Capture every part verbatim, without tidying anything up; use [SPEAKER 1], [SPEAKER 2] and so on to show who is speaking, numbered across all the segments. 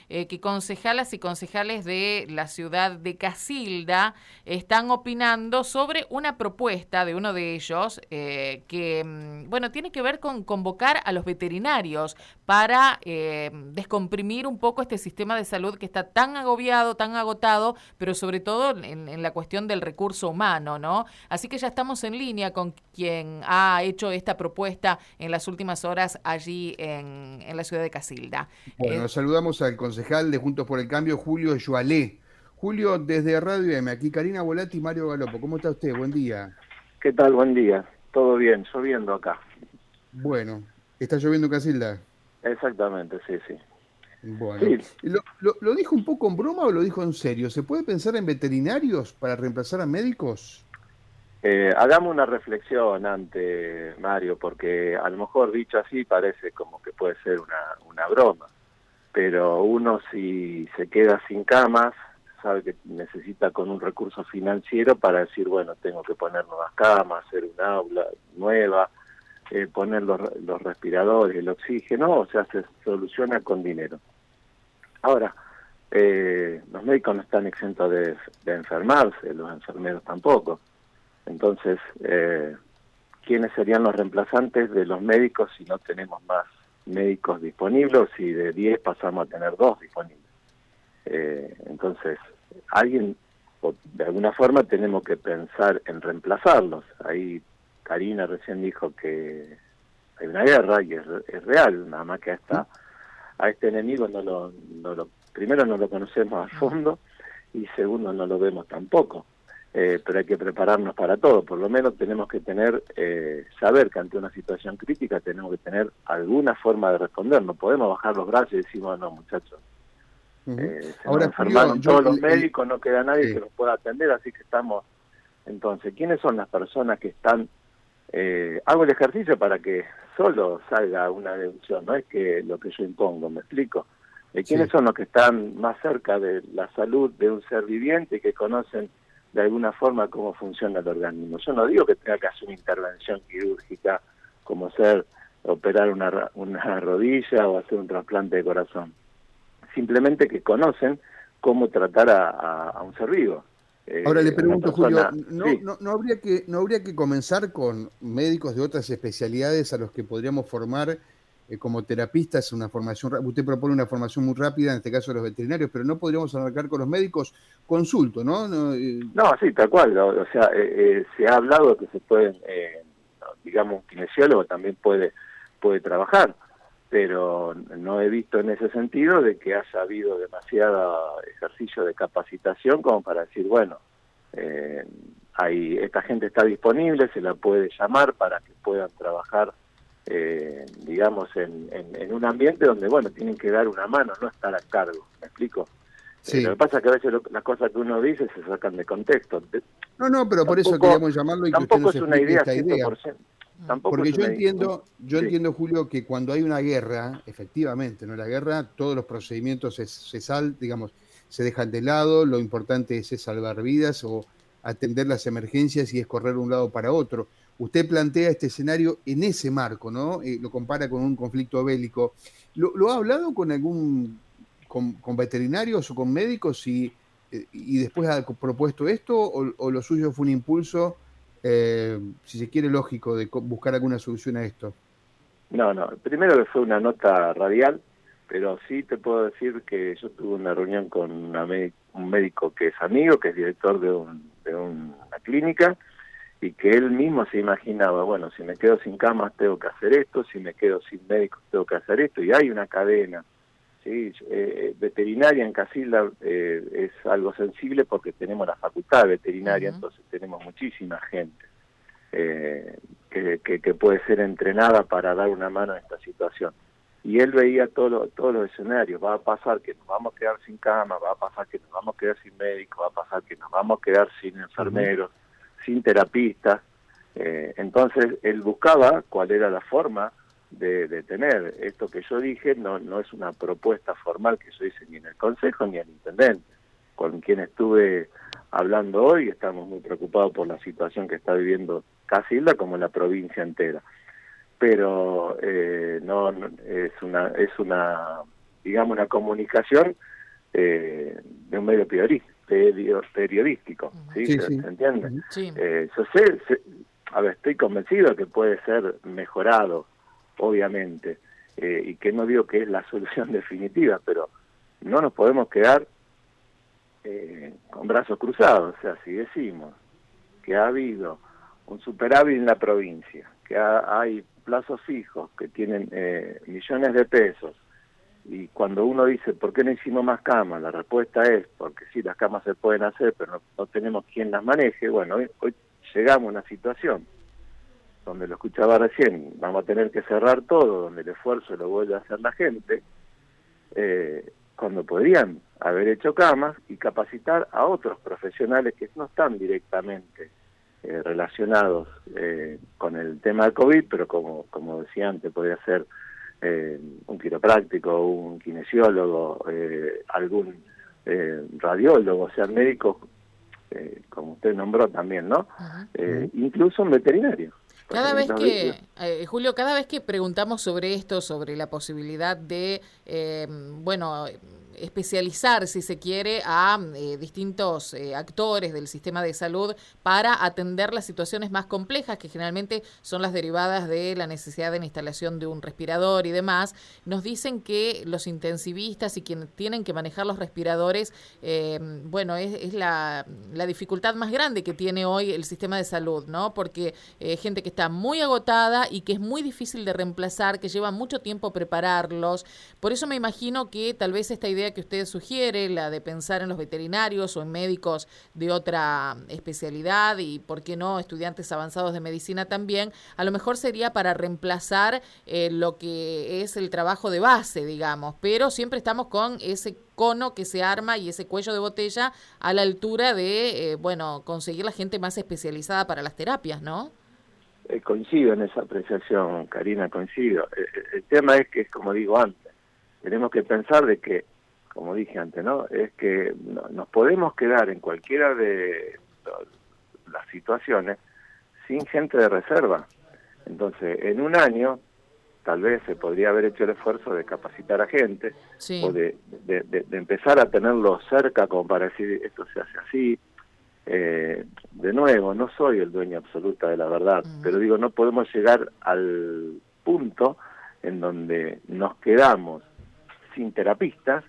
[SPEAKER 1] eh, que concejalas y concejales de la ciudad de Casilda están opinando sobre una propuesta de uno de ellos eh, que, bueno, tiene que ver con convocar a los veterinarios para eh, descomprimir un poco este sistema de salud que está tan agobiado, tan agotado, pero sobre todo en, en la cuestión del recurso humano, ¿no? Así que ya estamos en línea con quien ha hecho esta propuesta en las últimas horas allí en, en la ciudad de Casilda.
[SPEAKER 2] Bueno,
[SPEAKER 1] Eh,
[SPEAKER 2] saludamos al concejal de Juntos por el Cambio, Julio Yualé. Julio, desde Radio M, aquí Karina Volati y Mario Galopo. ¿Cómo está usted? Buen día.
[SPEAKER 3] ¿Qué tal? Buen día. Todo bien, lloviendo acá.
[SPEAKER 2] Bueno, ¿está lloviendo en Casilda?
[SPEAKER 3] Exactamente, sí, sí.
[SPEAKER 2] Bueno,
[SPEAKER 3] Sí,
[SPEAKER 2] ¿lo, lo, lo dijo un poco en broma o lo dijo en serio? ¿Se puede pensar en veterinarios para reemplazar a médicos?
[SPEAKER 3] eh, hagamos una reflexión antes, Mario, porque a lo mejor dicho así parece como que puede ser una, una broma, pero uno si se queda sin camas, sabe que necesita con un recurso financiero para decir, bueno, tengo que poner nuevas camas, hacer un aula nueva, eh, poner los, los respiradores, el oxígeno, o sea, se soluciona con dinero. Ahora, eh, los médicos no están exentos de, de enfermarse, los enfermeros tampoco. Entonces, eh, ¿quiénes serían los reemplazantes de los médicos si no tenemos más médicos disponibles o si de diez pasamos a tener dos disponibles? Eh, entonces, alguien, o de alguna forma, tenemos que pensar en reemplazarlos. Ahí Karina recién dijo que hay una guerra y es, es real, nada más que hasta a este enemigo no lo, no lo, primero no lo conocemos a fondo y segundo no lo vemos tampoco. Eh, pero hay que prepararnos para todo, por lo menos tenemos que tener, eh, saber que ante una situación crítica tenemos que tener alguna forma de responder, no podemos bajar los brazos y decir, no, muchachos,
[SPEAKER 2] Uh-huh.
[SPEAKER 3] eh, se nos
[SPEAKER 2] Ahora, Julio,
[SPEAKER 3] enfermaron
[SPEAKER 2] yo...
[SPEAKER 3] todos los
[SPEAKER 2] El, el,
[SPEAKER 3] médicos, no queda nadie
[SPEAKER 2] sí.
[SPEAKER 3] que nos pueda atender, así que estamos, entonces, ¿quiénes son las personas que están, eh, hago el ejercicio para que solo salga una deducción, no es que lo que yo impongo, ¿me explico? Eh, ¿Quiénes
[SPEAKER 2] Sí.
[SPEAKER 3] son los que están más cerca de la salud de un ser viviente y que conocen de alguna forma cómo funciona el organismo? Yo no digo que tenga que hacer una intervención quirúrgica como ser operar una, una rodilla o hacer un trasplante de corazón. Simplemente que conocen cómo tratar a, a, a un ser vivo.
[SPEAKER 2] Ahora le
[SPEAKER 3] Eh, una
[SPEAKER 2] pregunto, Julio,
[SPEAKER 3] persona,
[SPEAKER 2] ¿no,
[SPEAKER 3] sí,
[SPEAKER 2] no, no, habría que, ¿no habría que comenzar con médicos de otras especialidades a los que podríamos formar eh, como terapistas? Una formación, usted propone una formación muy rápida, en este caso los veterinarios, pero no podríamos arrancar con los médicos. Consulto, ¿no? no eh,
[SPEAKER 3] no, sí, tal cual, o, o sea, eh, eh, se ha hablado que se pueden, eh, digamos, un kinesiólogo también puede, puede trabajar, pero no he visto en ese sentido de que haya habido demasiado ejercicio de capacitación como para decir, bueno, eh, hay, esta gente está disponible, se la puede llamar para que puedan trabajar, eh, digamos, en, en, en un ambiente donde, bueno, tienen que dar una mano, no estar a cargo, ¿me explico? Eh, lo
[SPEAKER 2] sí.
[SPEAKER 3] que pasa es que a veces lo, las cosas que uno dice se sacan de contexto. De,
[SPEAKER 2] No, no, pero por eso
[SPEAKER 3] tampoco
[SPEAKER 2] queríamos llamarlo y que usted
[SPEAKER 3] tampoco
[SPEAKER 2] nos
[SPEAKER 3] es una
[SPEAKER 2] explique
[SPEAKER 3] idea
[SPEAKER 2] esta
[SPEAKER 3] cien
[SPEAKER 2] idea.
[SPEAKER 3] por ciento. Tampoco
[SPEAKER 2] Porque
[SPEAKER 3] es
[SPEAKER 2] yo
[SPEAKER 3] una idea.
[SPEAKER 2] entiendo, yo
[SPEAKER 3] Sí.
[SPEAKER 2] entiendo, Julio, que cuando hay una guerra, efectivamente, ¿no? La guerra, todos los procedimientos se, se sal, digamos, se dejan de lado, lo importante es, es salvar vidas o atender las emergencias y es correr de un lado para otro. Usted plantea este escenario en ese marco, ¿no? Eh, lo compara con un conflicto bélico. ¿Lo, lo ha hablado con algún, con, con veterinarios o con médicos y, eh, y después ha propuesto esto o, o lo suyo fue un impulso? Eh, si se quiere, lógico, de buscar alguna solución a esto?
[SPEAKER 3] No, no. Primero que fue una nota radial, pero sí te puedo decir que yo tuve una reunión con una un médico que es amigo, que es director de, un, de una clínica, y que él mismo se imaginaba, bueno, si me quedo sin camas tengo que hacer esto, si me quedo sin médicos tengo que hacer esto, y hay una cadena. Sí, eh, veterinaria en Casilda eh, es algo sensible porque tenemos la facultad veterinaria,
[SPEAKER 1] uh-huh.
[SPEAKER 3] entonces tenemos muchísima gente eh, que, que, que puede ser entrenada para dar una mano en esta situación. Y él veía todo lo, todos los escenarios, va a pasar que nos vamos a quedar sin cama, va a pasar que nos vamos a quedar sin médicos, va a pasar que nos vamos a quedar sin enfermeros, uh-huh. sin terapistas. Eh, entonces él buscaba cuál era la forma De, de tener esto que yo dije. No, no es una propuesta formal que yo hice ni en el Consejo ni al Intendente, con quien estuve hablando hoy. Estamos muy preocupados por la situación que está viviendo Casilda como la provincia entera, pero eh, no, no es una es una digamos, una comunicación eh, de un medio periodístico, ¿sí?
[SPEAKER 2] Sí,
[SPEAKER 3] ¿Se,
[SPEAKER 2] sí.
[SPEAKER 3] ¿se entiende?
[SPEAKER 1] Sí.
[SPEAKER 3] Eh, yo sé, sé, a ver, estoy convencido que puede ser mejorado, obviamente, eh, y que no digo que es la solución definitiva, pero no nos podemos quedar eh, con brazos cruzados. O sea, si decimos que ha habido un superávit en la provincia, que ha, hay plazos fijos que tienen eh, millones de pesos, y cuando uno dice, ¿por qué no hicimos más camas? La respuesta es, porque sí, las camas se pueden hacer, pero no, no tenemos quien las maneje. Bueno, hoy, hoy llegamos a una situación donde, lo escuchaba recién, vamos a tener que cerrar todo, donde el esfuerzo lo vuelve a hacer la gente, eh, cuando podrían haber hecho camas y capacitar a otros profesionales que no están directamente eh, relacionados eh, con el tema del COVID, pero como, como decía antes, podría ser eh, un quiropráctico, un kinesiólogo, eh, algún eh, radiólogo, o sea, médicos, eh, como usted nombró también, ¿no? Uh-huh. eh, incluso un veterinario.
[SPEAKER 1] Cada vez que, eh, Julio, cada vez que preguntamos sobre esto, sobre la posibilidad de, eh, bueno, especializar, si se quiere, a eh, distintos eh, actores del sistema de salud para atender las situaciones más complejas, que generalmente son las derivadas de la necesidad de la instalación de un respirador y demás, nos dicen que los intensivistas y quienes tienen que manejar los respiradores, eh, bueno, es, es la, la dificultad más grande que tiene hoy el sistema de salud, ¿no? Porque eh, gente que está muy agotada y que es muy difícil de reemplazar, que lleva mucho tiempo prepararlos. Por eso me imagino que tal vez esta idea que usted sugiere, la de pensar en los veterinarios o en médicos de otra especialidad y, ¿por qué no?, estudiantes avanzados de medicina también, a lo mejor sería para reemplazar eh, lo que es el trabajo de base, digamos, pero siempre estamos con ese cono que se arma y ese cuello de botella a la altura de, eh, bueno, conseguir la gente más especializada para las terapias, ¿no?
[SPEAKER 3] Eh, coincido en esa apreciación, Karina, coincido. El, el tema es que, como digo antes, tenemos que pensar de que, como dije antes, ¿no? Es que no, nos podemos quedar en cualquiera de las situaciones sin gente de reserva. Entonces, en un año, tal vez se podría haber hecho el esfuerzo de capacitar a gente, sí, o de, de, de, de empezar a tenerlo cerca como para decir, esto se hace así. Eh, de nuevo, no soy el dueño absoluto de la verdad, mm. pero digo, no podemos llegar al punto en donde nos quedamos sin terapistas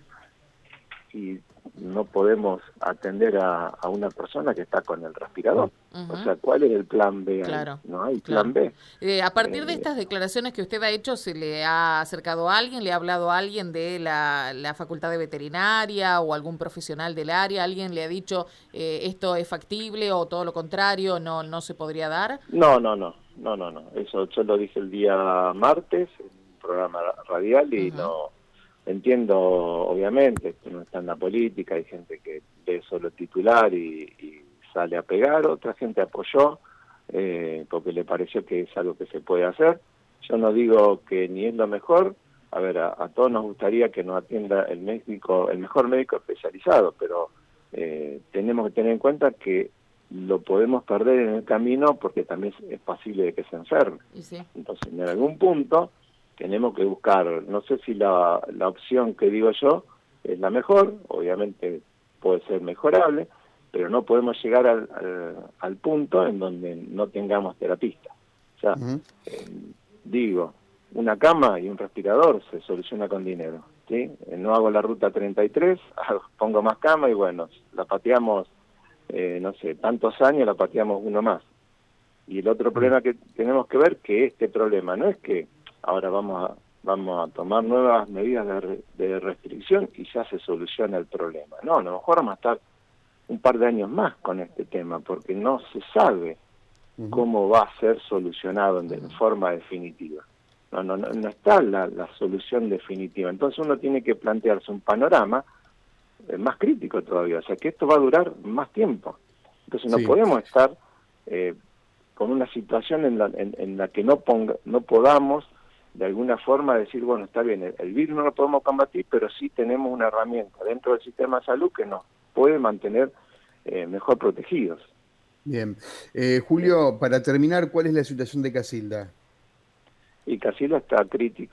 [SPEAKER 3] y no podemos atender a, a una persona que está con el respirador. Uh-huh. O sea, ¿cuál es el plan B?
[SPEAKER 1] Claro,
[SPEAKER 3] no hay
[SPEAKER 1] claro.
[SPEAKER 3] plan B.
[SPEAKER 1] Eh, a partir de estas declaraciones que usted ha hecho, ¿se le ha acercado a alguien, le ha hablado a alguien de la, la Facultad de Veterinaria o algún profesional del área? ¿Alguien le ha dicho eh, esto es factible o todo lo contrario, no no se podría dar?
[SPEAKER 3] No, no, no, no, no, no. Eso yo lo dije el día martes en un programa radial y uh-huh. no... Entiendo, obviamente, que no está en la política, hay gente que ve solo titular y, y sale a pegar, otra gente apoyó eh, porque le pareció que es algo que se puede hacer. Yo no digo que ni es lo mejor, a ver, a, a todos nos gustaría que nos atienda el médico, el mejor médico especializado, pero eh, tenemos que tener en cuenta que lo podemos perder en el camino porque también es posible de que se enferme.
[SPEAKER 1] Sí.
[SPEAKER 3] Entonces, en algún punto tenemos que buscar, no sé si la, la opción que digo yo es la mejor, obviamente puede ser mejorable, pero no podemos llegar al, al, al punto en donde no tengamos terapista. O sea, uh-huh. eh, digo, una cama y un respirador se soluciona con dinero, ¿sí? No hago la ruta treinta y tres, hago, pongo más cama y bueno, la pateamos, eh, no sé, tantos años la pateamos uno más. Y el otro problema que tenemos que ver que este problema no es que ahora vamos a vamos a tomar nuevas medidas de, re, de restricción y ya se soluciona el problema. No, a lo mejor vamos a estar un par de años más con este tema, porque no se sabe uh-huh. cómo va a ser solucionado en, de, en forma definitiva. No, no, no, no está la, la solución definitiva. Entonces uno tiene que plantearse un panorama eh, más crítico todavía, o sea que esto va a durar más tiempo. Entonces no sí. podemos estar eh, con una situación en la, en, en la que no, ponga, no podamos de alguna forma decir, bueno, está bien, el, el virus no lo podemos combatir, pero sí tenemos una herramienta dentro del sistema de salud que nos puede mantener eh, mejor protegidos.
[SPEAKER 2] Bien. Eh, Julio, para terminar, ¿cuál es la situación de Casilda?
[SPEAKER 3] Y Casilda está crítico,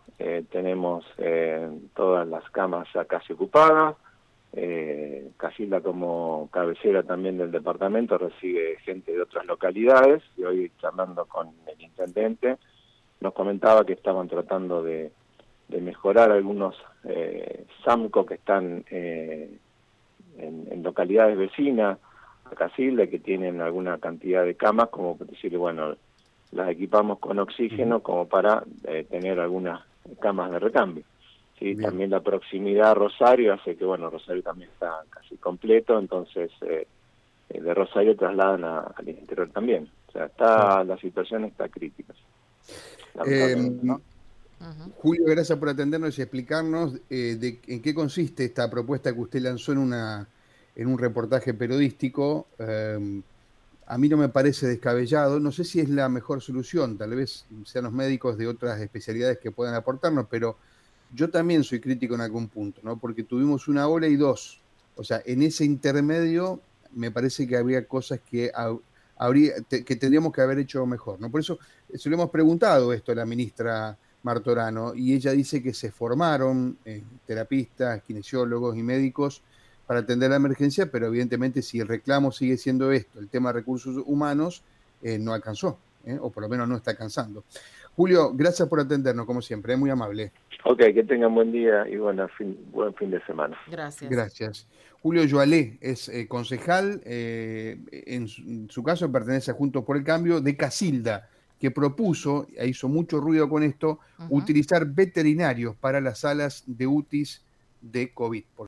[SPEAKER 3] eh, tenemos eh, todas las camas ya casi ocupadas. Eh, Casilda, como cabecera también del departamento, recibe gente de otras localidades, y hoy, charlando con el intendente, nos comentaba que estaban tratando de, de mejorar algunos eh, SAMCO que están eh, en, en localidades vecinas a Casilda, que tienen alguna cantidad de camas, como decirle, bueno, las equipamos con oxígeno como para eh, tener algunas camas de recambio. Sí, también la proximidad a Rosario hace que, bueno, Rosario también está casi completo, entonces eh, de Rosario trasladan a, al interior también. O sea, está, la situación está crítica.
[SPEAKER 2] Eh,
[SPEAKER 3] ¿no?
[SPEAKER 2] Uh-huh. Julio, gracias por atendernos y explicarnos eh, de en qué consiste esta propuesta que usted lanzó en, una, en un reportaje periodístico. Eh, a mí no me parece descabellado, no sé si es la mejor solución, tal vez sean los médicos de otras especialidades que puedan aportarnos, pero yo también soy crítico en algún punto, ¿no? Porque tuvimos una ola y dos. O sea, en ese intermedio me parece que había cosas que, habría, que tendríamos que haber hecho mejor, ¿no? Por eso se lo hemos preguntado esto a la ministra Martorano, y ella dice que se formaron eh, terapistas, kinesiólogos y médicos para atender la emergencia, pero evidentemente si el reclamo sigue siendo esto, el tema de recursos humanos, eh, no alcanzó, ¿eh? O por lo menos no está alcanzando. Julio, gracias por atendernos, como siempre, es muy amable.
[SPEAKER 3] Ok, que tengan buen día y buena fin, buen fin de semana.
[SPEAKER 1] Gracias.
[SPEAKER 2] Gracias. Julio Joalé es eh, concejal, eh, en, su, en su caso pertenece a Juntos por el Cambio, de Casilda, que propuso, e hizo mucho ruido con esto, uh-huh. utilizar veterinarios para las salas de U T Is de COVID.